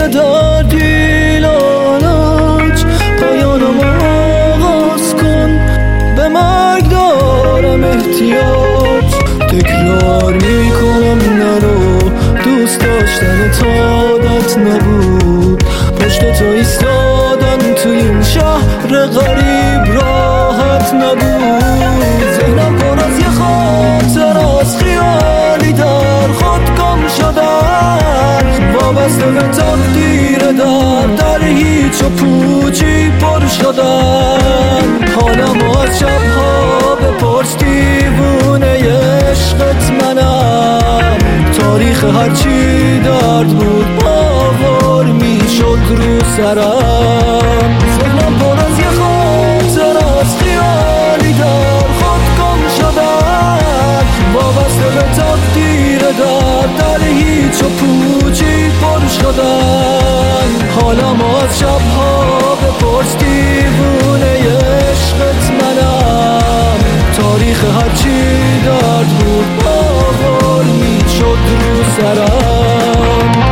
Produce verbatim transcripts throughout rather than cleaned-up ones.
دردی لالاج پایانم آغاز کن، به مرگ دارم احتیاج. تکرار میکنم نرو، دوست داشتن تادت نبود. پشت تو ایستادن تو این شهر غریب راحت نبود. ذهنم پر از یه خاطر از خیالی در خود گم شدن، وابسته به تقدیر در در هیچ و پوچی پر شدن. حالمو از شبها بپرس دیوونه عشقت منم. تاریخ هرچی درد بود باور میشد رو سرم. ذهنم پر از یه خاطر از خیالی در خود گم شدن، وابسته به تقدیر در در هیچ و پوچی پر شدن. حالمو از شبها بپرس دیوونه عشقت منم. تاریخ هرچی درد بود باور میشد رو سرم.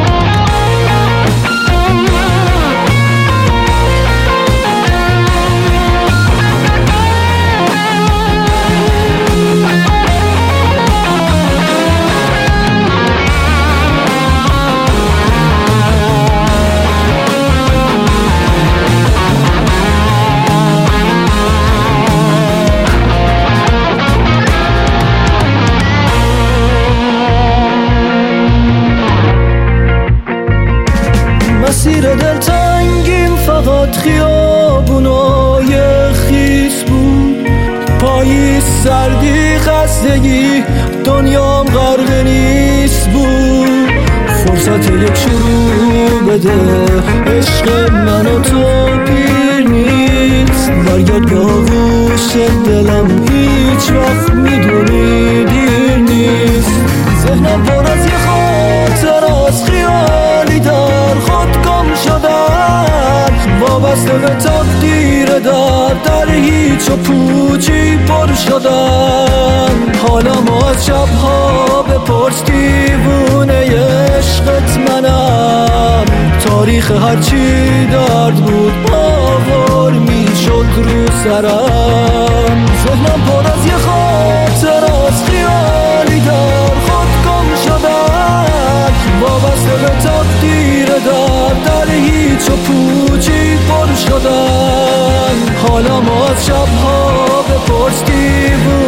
مسیر دلتنگیم فقط خیابونای خیس بود. پاییز سردی خستگی دنیام غرق نیست بود. فرصت یک شروع بده، عشق من و تو پیر نیست. برگرد به آغوش دلم، هیچ وقت میدونی دیر نیست. ذهنم پر از یه خاطر از خیالی در خود گم شدن، وابسته به تقدیر در در هیچ و پوچی پر شدن. حالمو از شبها بپرس دیوونه عشقت منم. تاریخ هرچی درد بود باور میشد رو سرم. ذهنم پر از یه خاطر از خیالی در خود گم شدن، وابسته به تقدیر در در هیچ و پوچی پر شدن. حالمو از شبها بپرس دیوونه